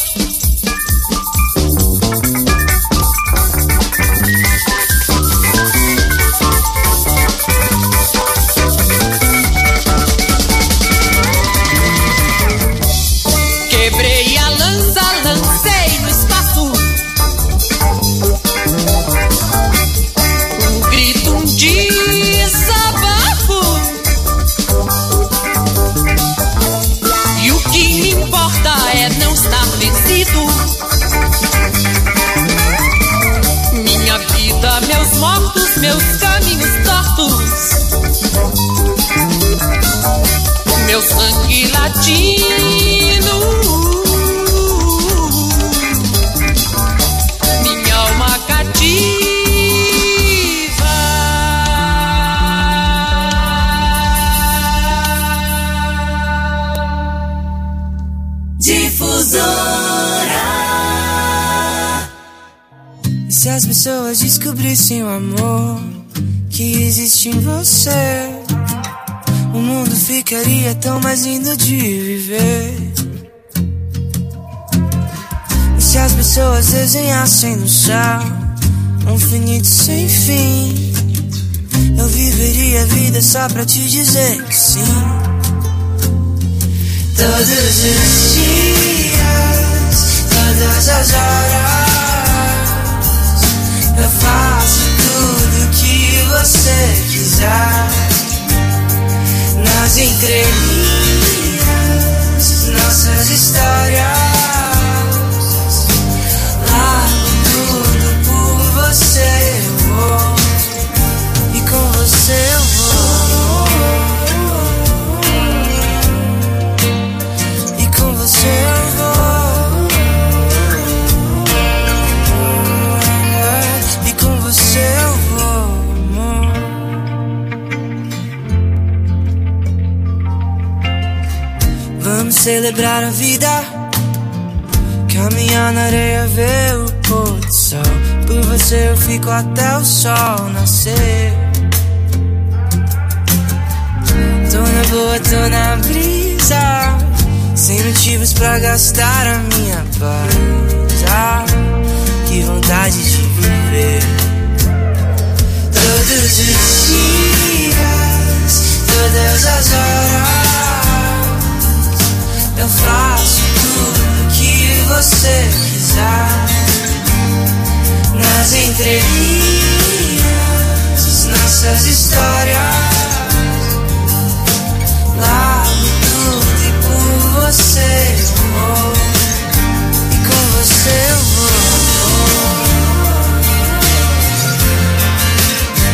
S15: Quebrei a lança, lancei no espaço um grito, um desabafo. E o que me importa é não estar vencido. Minha vida, meus mortos, meus caminhos tortos, meu sangue latino, minha alma cativa.
S11: Difusora.
S16: E se as pessoas descobrissem o amor que existe em você, o mundo ficaria tão mais lindo de viver. E se as pessoas desenhassem no céu um infinito sem fim, eu viveria a vida só pra te dizer que sim. Todos os dias, todas as horas, eu faço tudo que você quiser. Nas entrelinhas, nossas histórias, largo tudo por você, eu vou, e com você eu vou, e com você eu vou, e com você eu vou, amor. Vamos celebrar a vida, caminhar na areia, ver o pôr do sol. Por você eu fico até o sol nascer. Tô na boa, tô na brisa, sem motivos pra gastar a minha paz. Ah, que vontade de viver.